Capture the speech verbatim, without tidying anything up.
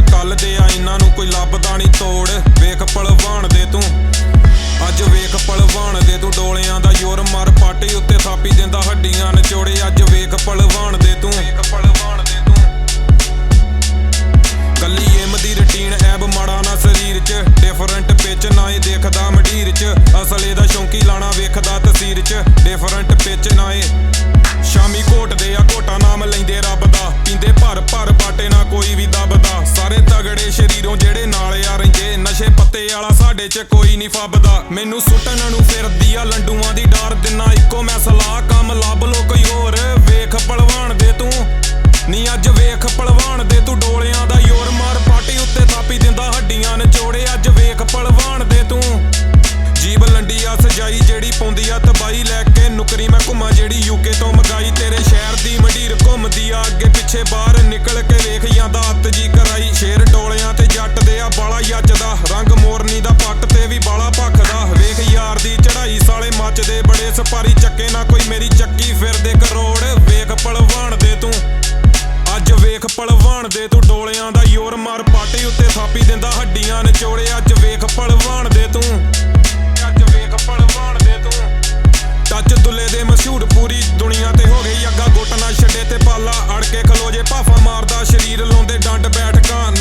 कल दे आ इन्हां नूं कोई लभदा नहीं तोड़। वेख पलवान दे तू अज वेख पलवान दे तू डोलियां दा जोर मार पाटी उत्ते थापी देंदा हड्डियां नचोड़े। अज वेख पलवान दे तू पलवान दे तू कली एम दी रूटीन ऐब माड़ा ना शरीर च डिफरेंट पिच ना ए देखदा मंडीर च असल एदा शौंकी लाना वेखदा तसीर च डिफरेंट पिच ना ए शामी घोटदे आ घोटा नाम लैंदे रब दा पींदे भर भर बाटे ना कोई भी दबदा सारे तगड़े शरीरों जेड़े नाल आ रहिंदे नशे पत्ते वाला साडे च कोई नहीं फबदा मैनू सुटन नूं फिरदी आ लंडूआं दी डार दिना इक्को मैं सलाह कम लभ लो कोई होर। वेख पलवान दे तू नी अज वेख पलवान दे तू डोलियां दा जोर मार पाटी उत्ते थापी दिंदा हड्डियां नचोड़े। अज वेख पलवान दे तू जीब लंडी आ सजाई जेड़ी पौंदी आ तबाही लैके नुकरी मैं घुमा जेड़ी यूके तो मंगाई तेरे शहर दी मंडीर घुमदी आ अगे पिछे बाहर निकल के वेख जांदा हत्थ जी कराई। शेर डोलियां ते जट दे आ बाला यचदा रंग मोरनी दा पट ते भी बाला भखदा वेख यार दी चढ़ाई साले मचदे बड़े सपारी चक्के ना कोई मेरी चक्की फिरदे करोड़। वेख पलवान दे तू अज वेख पलवान दे तू डोलियां दा जोर मार पाटी उत्ते थापी दिंदा हड्डियां नचोड़े। अज वेख पलवान दे तू अज वेख पलवान दे तू टच दुले दे मशहूर पूरी दुनिया ते हो गई अग्गा गुट ना छड्डे ते पाला अड़ के खलो जे भाफा मारदा शरीर लाउंदे डंड बैठकां